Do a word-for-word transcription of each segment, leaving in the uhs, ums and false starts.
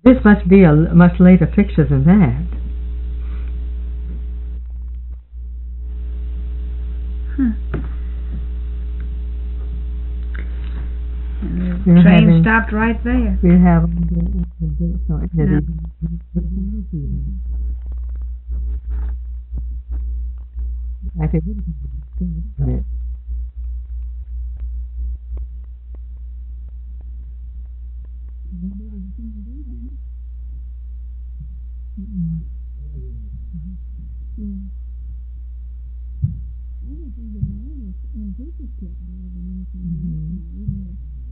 This must be a much later picture than that. Huh. And the train having, stopped right there. We have the, the, so no. I think it. Mm-hmm. Yeah. I was even honest and difficult more than anything else.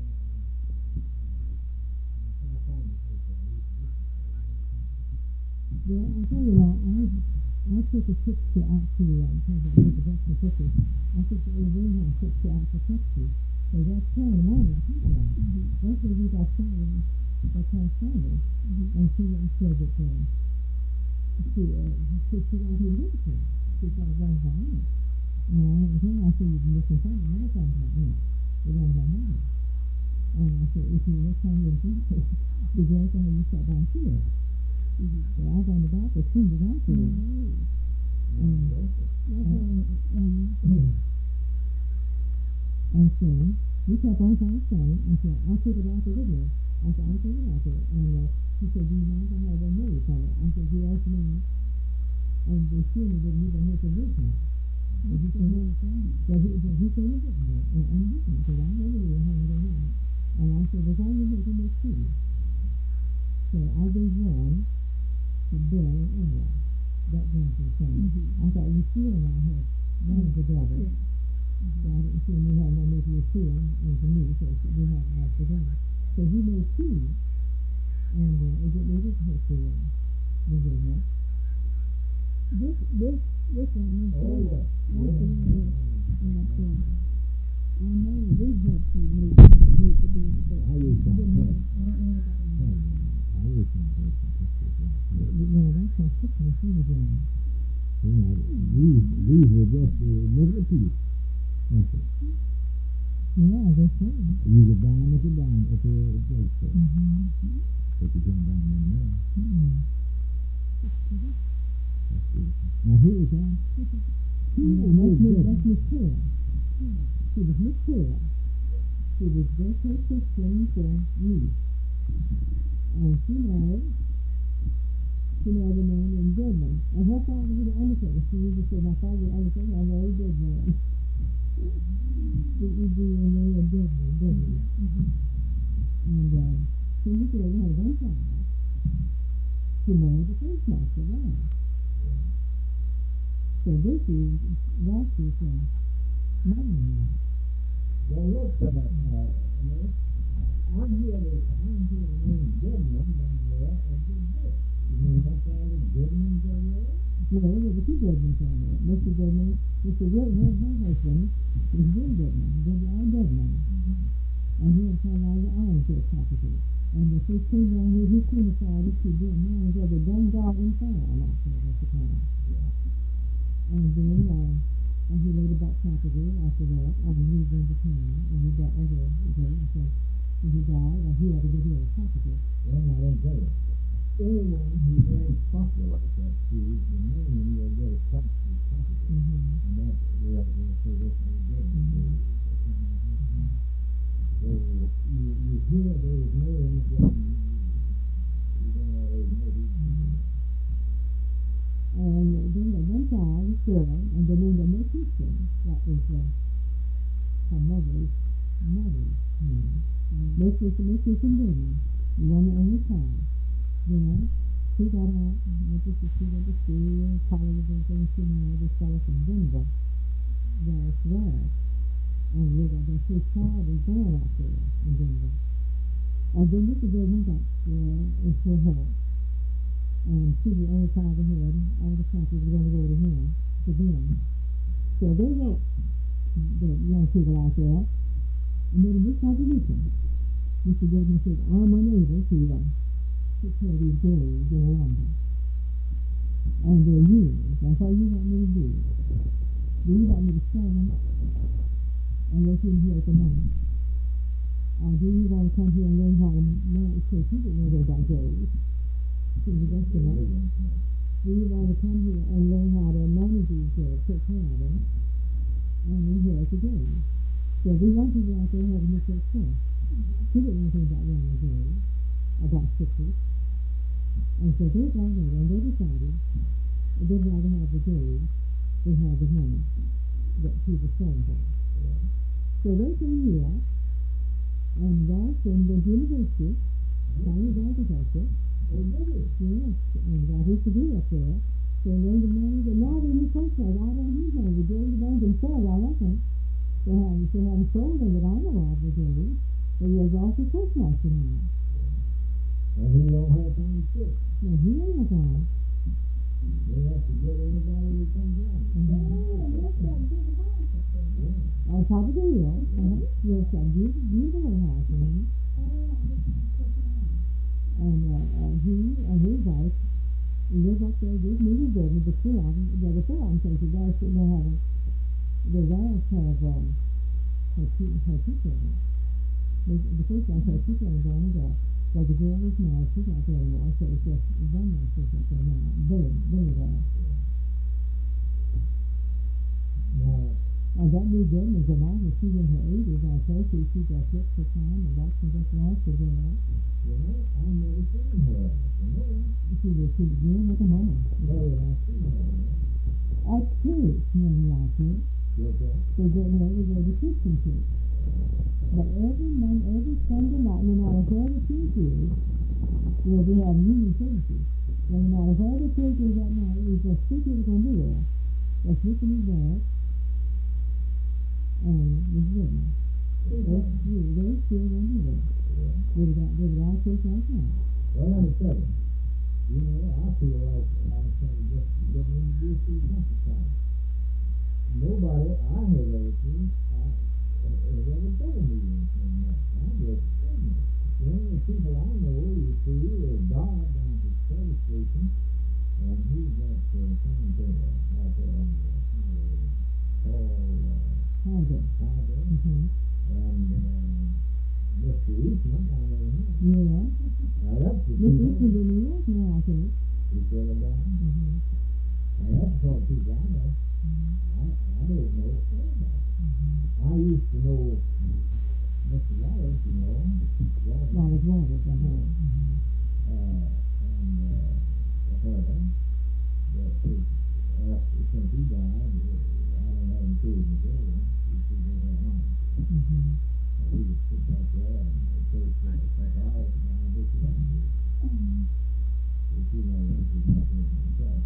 Well, I'll tell you what, I, I took a picture out to, um, kind of the best picture. I took a very nice picture out to Texas. So that's kind of mine, I think about it. Mm-hmm. That's where we got started, that's how I started. Mm-hmm. And she went and said that, um, she, uh, she, she wanted to live with her. She got a wrong about it. And I think I said, you've been looking for me, never thought about me. It was my mom. And I said, if you next time you're in Texas, be glad to have you stop down here. Mm-hmm. So I was on the back as soon as I could. Mm-hmm. Um, um, and so we kept on trying to say, and so I took it out the video. I said, I'll take it out there. And uh, she said, do you mind if I have one movie from it? I said, yes, ma'am. And the student didn't even have to listen. But he said, that he, that he said, it and I'm listening, because I know you how to go on. And I said, well, why you make it make two? So I gave one to Bill and Ella. That one to the same. Mm-hmm. I thought Lucille and I had one together. Yeah. Mm-hmm. So I didn't see we had no make Lucille and to me, so we had ours together. So he made two, and uh, it didn't really hurt for him. We did that. This, this, this one is oh, yeah. That's the one that, that uh, I know we had some need to be, but I use that. I don't know about it. I use that. Yeah, that's how sick of he was in. You know, these, these were just uh, negative piece. That's it. Yeah, I guess so. You could dime at the dime at the drugstore. Mm-hmm. But you can't dime in there. Mm-hmm. That's beautiful. Now here is that. Yeah, that's Miss that's Miss Taylor. She was Miss Taylor. She was just her sister for me. And she married. She married a man named Goodman. And her father was an undertaker. She used to say, my father was an undertaker, I married Goodman. D E D M A and Goodman, Goodman. And um, she was there, they had one child. She married the first master, right? So this is Roxy's uh, mother-in-law. Well, look, uh, uh, I'm here to, I'm here to name Goodman down there as your book. You mean her father Goodman down there? No, there were two Goodmans down there. Mister Goodman, Mister Goodman, her husband, was Bill Goodman, Goodman Goodman. Mm-hmm. And he had come out of the Ironshore property. And the first came down here, he qualified it to be a man of the Dungarden farm out there at the time. Yeah. And then, uh, and he later bought property after that, and moved into town, and he got other great, and so when he died, and he had to get rid of property. Well, now, let me tell you, anyone who's very popular like that, Steve, the name will get attached to property. Mm-hmm. And that, they'll, they'll say this, they did, mm-hmm. So, you, you hear those names, and you don't always know these people. And then at one time, Sarah, and then in the next sister, that was uh, her mother's mother's name. Next sister, next sister, Goodman, one and only child. You know, she got out, went to school, went to school, college, and things. She married this fellow from Denver, Ralph West. And look at that, his child was born out there in Denver. And then Mister Goodman got uh, into her. And she was the only child they had. All the property was going to go to him, to them. So they wrote the young people out there and made a big contribution. Mister Goodman said, I'm unable to uh, take care of these girls any longer. And they're yours. That's all you want me to do. Do you want me to sell them? Unless you inherit the money. I or do you want to come here and learn how to manage? Because you didn't know about those. So that's the one. Do you want to come here and learn how to manage these kids, take care of them, and inherit the game? So we want people out there having this success. She didn't know anything about young girls, about sixes. And so they got there and they decided they'd rather have the game than have the money that she was selling for. Yeah. So they came here and Ross and went to university, studied agriculture. Oh, really? Yes, and got his degree up there. So they learned to manage, and now they're in the coast I don't need them. The Jays Bank themselves, I reckon. They haven't, they haven't sold them that I know of the Jays. But he has also Toastmaster now. And he don't have time to sit. No, he ain't have time. They have to get anybody who comes in. Mm-hmm. On top of the hill. Uh-huh. Yes, that beautiful, beautiful house. Mm-hmm. And uh, uh, he and his wife live up there with me in building, the three of them, the four of them, because the guys sitting there having, the wives have, um, her two, her two children. The, the first wife had two children born and girl. So the girl was married, she's not there anymore, so it's just one man she's up there now. Billy, Billy there. Now, and that new girl is a mom, she's in her eighties, I say, she, she got hit for time and lots and just lost the girl. You know, I've never seen her. You know, she was, she was doing at the moment. Where would I see her? At church, near the out here. Okay. They go there, they go to Christian church. But every month, every Sunday night, no matter where the church is, well, we have union services. No matter where the church is that night, there's just two people going to be there. That's Mister and his dad, and Miss Whitman. Those three, those two are going to be there. Yeah. They were at, they were at church last night. Well, let me tell you. You know, I feel like I'm trying to just get introduced to the countryside. Nobody I have ever seen, I has ever told me anything like that. I'm just ignorant. The only people I know you see is God down at the service station, and he's at the cemetery out there on the highway. Paul uh, Harder. Harder. Mm-hmm. And uh, Mister Eastman, I know him. Yeah. Now that's the Mister Eastman's in New York now, I think. He's still down. Mm-hmm. Now that's the sort of people I know. I, I don't know anybody. Mm-hmm. I used to know Mister Wallace, you know. Wallace. Wallace Wallace, uh-huh. Mm-hmm. Uh, and uh, her. But his, after, since he died, I don't have any kids to go with. He didn't have money. Mm-hmm. So he would sit back there and take a couple hours and I did the rest of it. But you know, this is not for himself.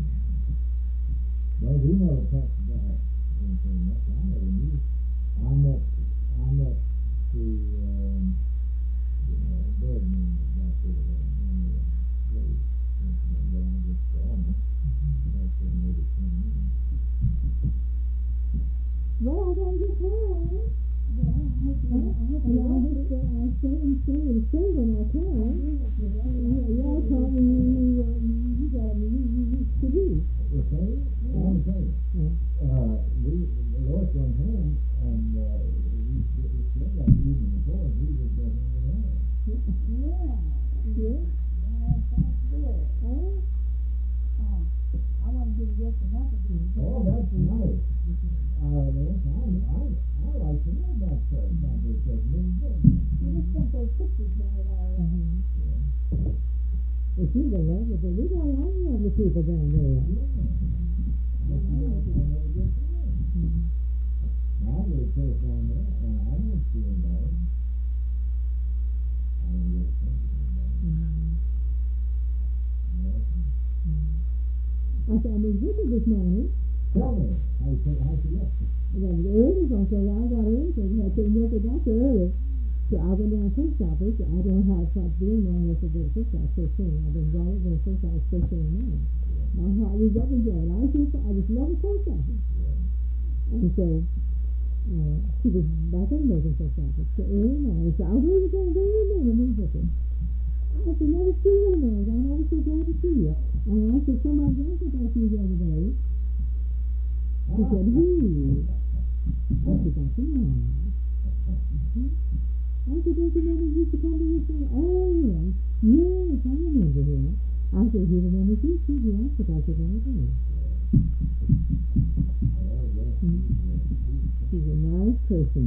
But we never talked about anything much. I never knew. I met, I met the, um, you know, Birdman back over there in the place. But I just saw him. That's when they would come in. Well, I gotta get home. Yeah, I hope you, I hope you all this day. I stay and stay and stay when I can. Y'all told me you, you got me, you, you, you, to do. Okay? Let me tell you. Uh, we, Lois went home, and uh, we, we still got evening before, and we just got home with her. Yeah. Yeah. Yeah. That's good. Oh? Oh. I want to give you some help again. Oh, that's nice. Uh, Lois, I, I, I like to know about that, about this stuff. You just sent those pictures down at our, uh, yeah. Well, she's a lovely, but we got a lot of lovely people down there. Yeah. But you know, I never get to know. Mm-hmm. Now, I get a place down there, and I don't see anybody. I don't get a place down there. Mm-hmm. Yeah. Mm-hmm. I saw Miss Vicky this morning. Tell me, how you how she left? Well, the early one, so I got early, because I couldn't work it out early. So I went down to the post office. I don't have to stop doing long unless I go to the post office first thing. I've been brought up to the post office first thing in the morning. My heart was up and down. I was just, I just love the post office. Yeah. And so, uh, she was back in the American post office. So early in the morning, so I was really going to go in there and meet with her. I said, never see you in there. I'm always so glad to see you. And I said, somebody else about you the other day. She said, who? I said, that's the man. I said, he said, oh, yeah. Yes, I remember him. I said, you remember you? She said, I forgot your name. She's a nice person.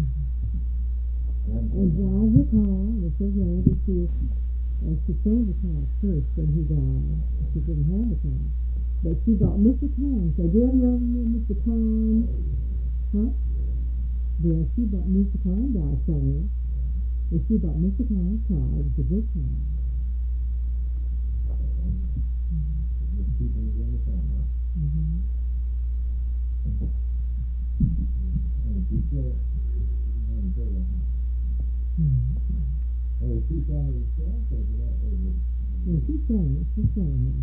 And drives her car, and so glad that she, uh, she sold the car first when he died. She didn't have the car. But she bought Mister Khan. So, do you ever know Mister Khan? Huh? Yeah, she bought Mister Khan died somewhere. But she bought Mister Khan's car. It was a good car. Mm-hmm. Oh, she's selling it herself, or that? Yeah, she's selling it. She's selling it.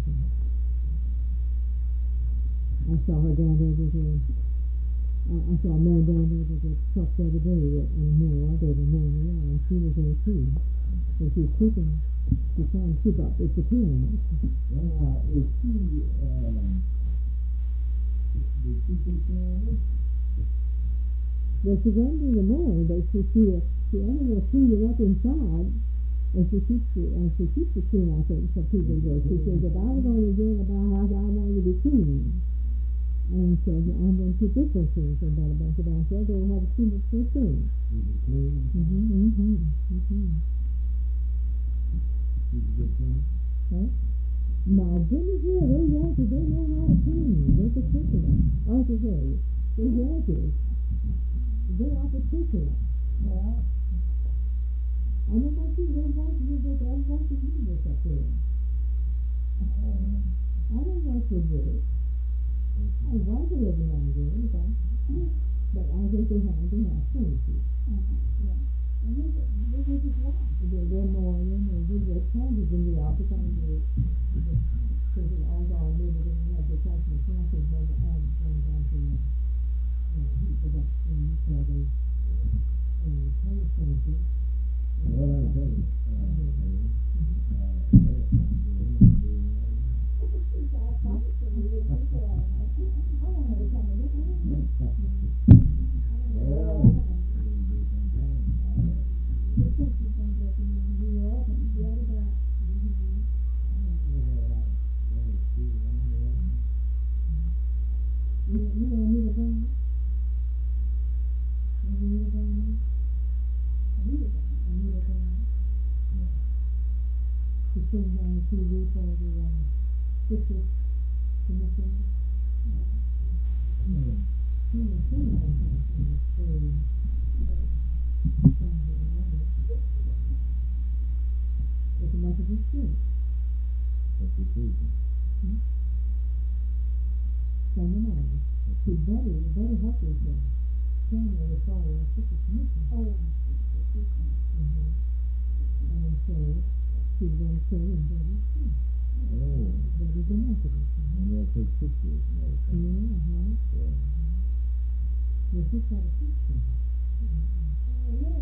I saw her down there with her. I, I saw a man down there with a truck the other day at in the mall. I go to the mall, yeah, and she was there too. So she's cooking. She's trying to keep up with the piano. Now, is she, um, did she take care of it? Well, she went in the morning, but she she she anyway cleaned it up inside, and she keeps it and she keeps it clean. I think some people do. She says, if I was going to get about house, I want it to be clean. And so I'm going to keep this one clean for about a bunch of hours. They're going to have to clean it first thing. Is it clean? Mm-hmm, mm-hmm, mm-hmm. She's a good thing? Huh? My goodness, yeah, they Yankees, they know how to clean. They're particular. I have to say, they Yankees. They are particular. Yeah. I know my kids, they're watching this, they're watching this up there. I don't watch the work. I watch it every now and then, but, but I guess they have, they have furniture. Uh-huh, yeah. And they, they, they just watch. They're, they're more, you know, they're changes in the office, I mean, because it all gone, maybe they don't have the customer traffic, but I'm going down to, you know, heat production, so they, you know, kind of furniture. Well, I'm telling you, uh, uh, things on the T V for the um, district commission. Yeah. He was saying all the time in the story. It's a Methodist church. That's the truth. Hmm? Sunday morning. See, Betty, Betty Hucker's uh, family was following the district commission. Oh, mm-hmm. And so she's going to stay in Betty's church. Oh. Betty's a Methodist. And they'll take pictures and everything. Yeah, uh-huh. Yeah. Well, she's got a picture. Oh, yeah.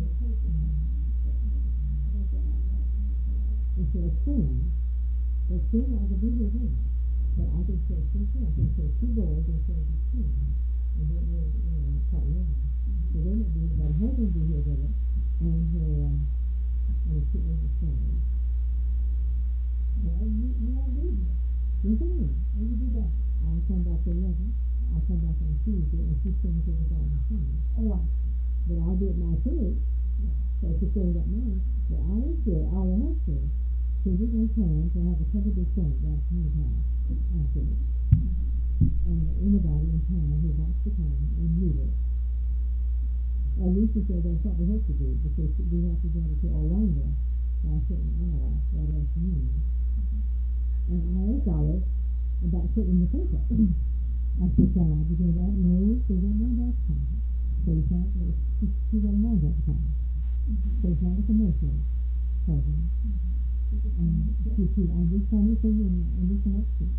It's a twin. The twin, I can be with him. But I can say two twins. I can say two boys and say two twins. And then they're, you know, quite young. So they would be, but her would be here with her. And her, um, and the two other sons. Well, you, you won't be here. Yes, I am. When you do that? I'll come back to eleven. I'll come back on Tuesday, and she's staying with us on the Sunday. Oh, I see. But I'll be at my church. Yeah. So she's staying at mine. But I was there, all of her church. So we're going to plan to have a couple of Sunday afternoon time afterwards. And anybody in town who wants to come and meet us. At least said that's what we hope to do, because we have to go to Orlando by a certain hour that afternoon. And I asked Alice about putting the paper. I said, shall I begin that? No, she doesn't want that time. So it's not, she, she doesn't want that time. So it's not a commercial program. And she said, I just found it in and this next week.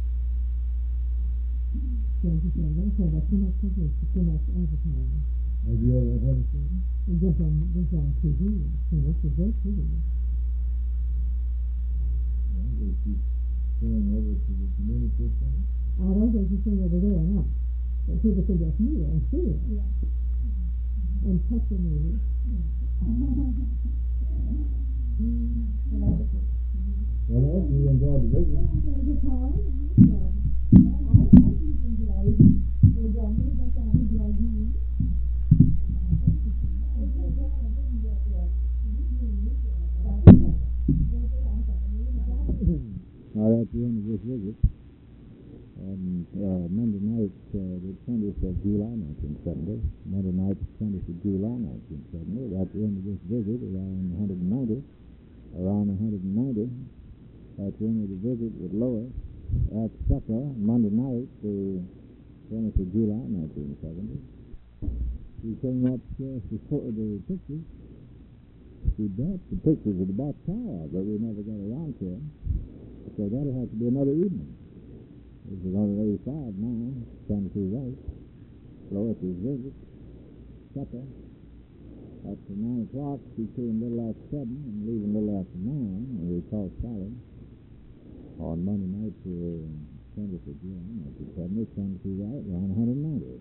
So she said, let's say that's too much publicity, too much advertising. Have you ever had a thing? Just on, just on T V. So it's a great T V. Well, is she going over to the community center? I don't think she's going over there or not. But people can just meet her and see her. Yeah. And touch her maybe. Yeah. to visit. Yeah, I had a good time. And, uh, yeah, I hope I keep enjoying enjoying me. That's how I enjoy you. Now that's the end of this visit. And uh, Monday night, uh, the twentieth of July, nineteen seventy. Monday night, twentieth of July, nineteen seventy. That's the end of this visit, around one hundred ninety. Around one hundred ninety. That's the end of the visit with Lois at supper, Monday night, the twentieth of July, nineteen seventy. We came upstairs to photo the pictures. We brought the pictures of the Box Tower, but we never got around to them. So that'll have to be another evening. This is one eighty-five now, seventy-two right. Lois's visit, supper. Up to nine o'clock, she came a little after seven and leaving a little after nine, and we called solid. On Monday night, the twentieth of July, nineteen seventy, seventy-two right, around one hundred ninety.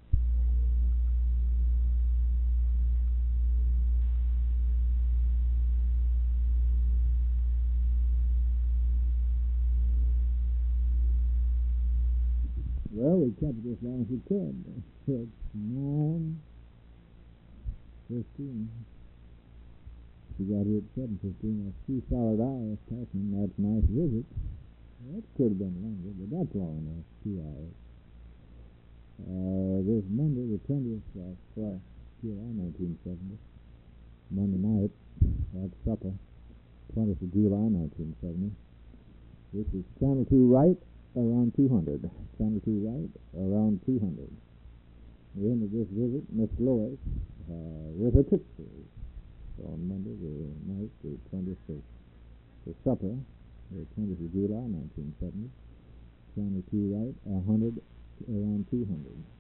Well, we kept it as long as we could. It's nine fifteen. We got here at seven fifteen. That's two solid hours talking. That's a nice visit. That could have been longer, but that's long enough. Two hours. Uh, this Monday, the twentieth of uh, July, nineteen seventy. Monday night at supper, twentieth of July, nineteen seventy. This is Channel two right, around two hundred. Channel two right, around two hundred. The end of this visit, Miss Lois, uh, with her pictures. On Monday, the night, the twentieth of the supper, the twentieth of July, nineteen seventy. Channel two right, one hundred, around two hundred.